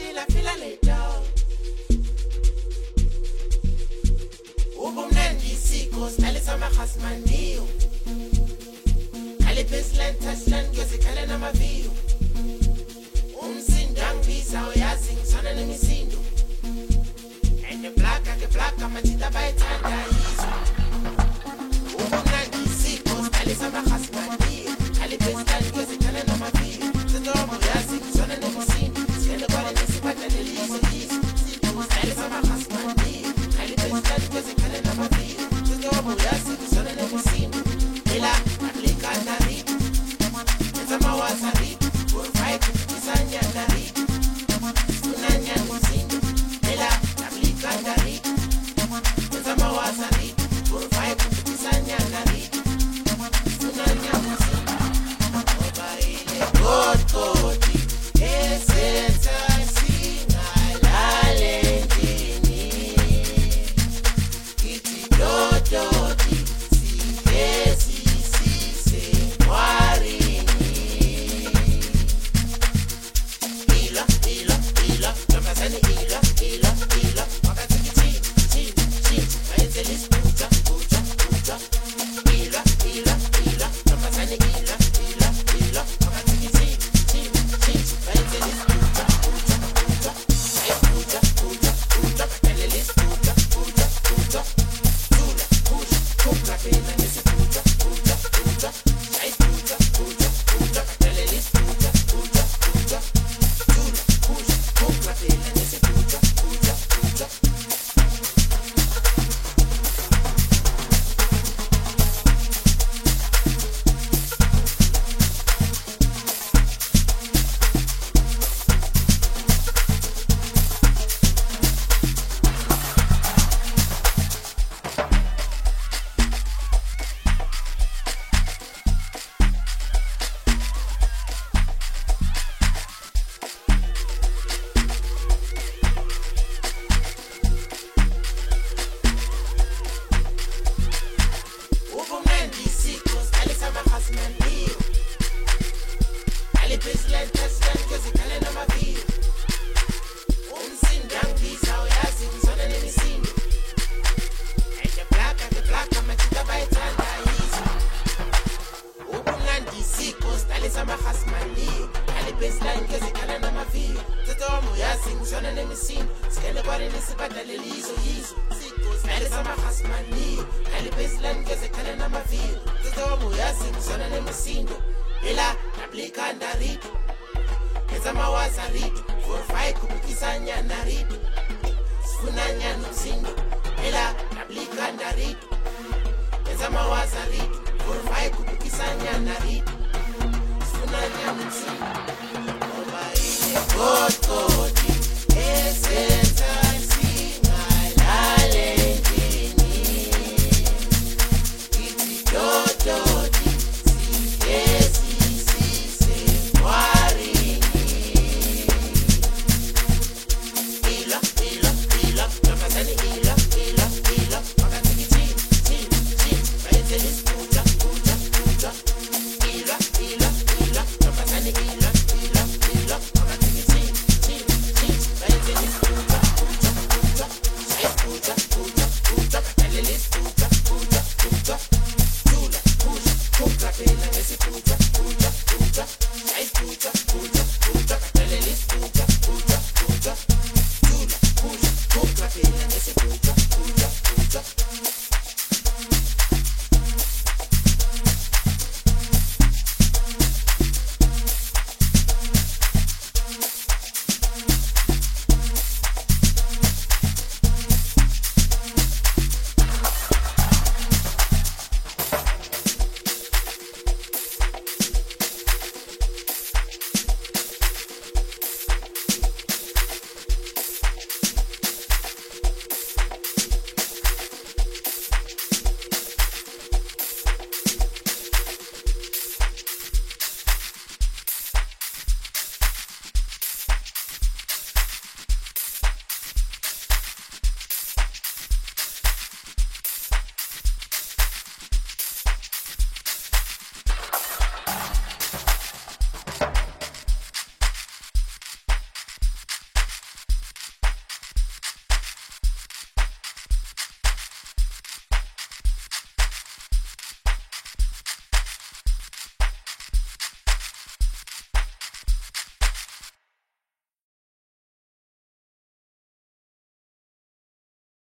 la fila later. Ubumnandi siko stalisa mahasmanio. Alipeslan taslan gezikale na mavio. Umsindang visa oyazing sana nemisindo. And the black matita by tanda hizo. Ubumnandi siko stalisa mahasmanio. Alipeslan gezikale na mavio. Zidomo yazing sana nemisindo. Siende kwa nisipata nilizo hizo. Stalisa mahasmanio. Alipeslan gezikale na mavio. Zidomo yazing sana nemisindo. Ila aplikanda ribu. Zama wasari. Kurfai kutisanya dari. Sunanya misindo. Ila aplikanda ribu. Zama wasari. Kurfai kutisanya dari. Sunanya misindo. Oba ile koti. Esenza singa lalendini. Kiti dodoti. Sihesi sise warini. Ila, napasani ila. Wakati chini, maenzelis puta. Ila, napasani ila. Wakati chini, maenzelis puta. Ay puta, maenzelis puta. Tula, kupra pena nisi puta. Ay puta, maenzelis puta. Tula, kupra pena nisi puta. Ubumnandi sikos alisa mahasmanio. Alipeslan taslan gezikale na mavio. Umsindang visa oyazing sana nemisindo. And the black matita by tanda hizo. Ubumnandi sikos alisa mahasmanio. Alipeslan gezikale na mavio. Zidomo yazing sana nemisindo. Siende kwa nisipata nilizo hizo. Sikos alisa mahasmanio. Alipeslan gezikale na mavio. Zidomo yazing sana nemisindo. Ila naplikanda ritu. Ezama waza ritu. Forfai kupikisanya na ritu. Sifunanya nusindo. Ila naplikanda ritu. Ezama waza ritu. Forfai kupikisanya na ritu. Sifunanya nusindo. Oba ile kotko.